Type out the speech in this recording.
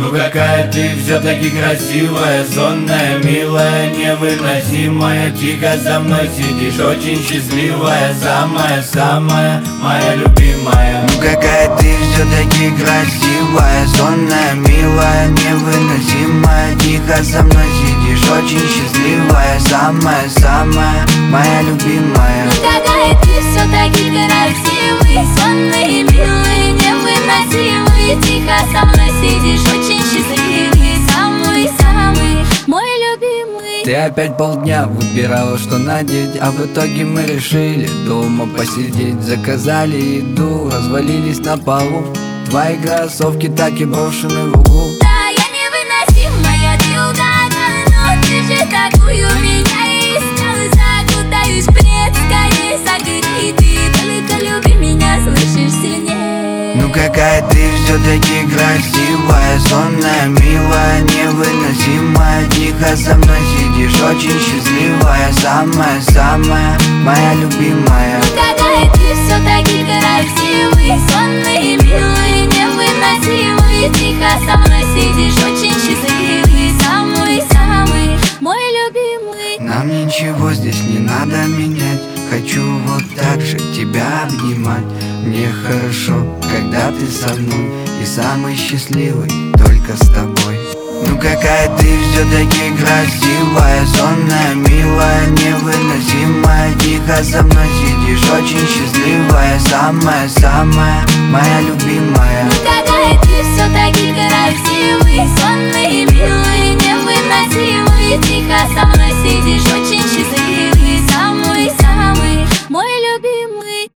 Ну какая ты все-таки красивая, сонная, милая, невыносимая. Тихо со мной сидишь, очень счастливая, самая-самая моя любимая. Ну какая ты все-таки красивая, сонная, милая, невыносимая. Тихо со мной сидишь, очень счастливая, самая-самая моя любимая. Ну какая ты все-таки красивый, сонный, милый, невыносимый. Тихо со мной сидишь, очень счастливый, самый-самый мой любимый. Ты опять полдня выбирала, что надеть, а в итоге мы решили дома посидеть. Заказали еду, развалились на полу. Твои кроссовки так и брошены в углу. Да, я невыносимая, ты угадала, но ты же такую меня искал. Закутаюсь в плед, скорее согрей, ты только люби меня, слышишь, сильнее. Ну какая ты все-таки красивая, сонная, милая, невыносимая. Тихо со мной сидишь, очень счастливая, самая-самая моя любимая. Ну какая ты все-таки красивый, сонный, милый, невыносимый. Тихо со мной сидишь, очень счастливый, самый-самый мой любимый. Нам ничего здесь не надо менять. Хочу вот так же тебя обнимать. Мне хорошо, когда ты со мной, и самый счастливый только с тобой. Ну какая ты все-таки красивая, сонная, милая, невыносимая. Тихо со мной сидишь, очень счастливая, самая-самая моя любимая. Ну какая ты все-таки красивый, сонный, милый, невыносимый. Тихо со мной сидишь, очень счастливый.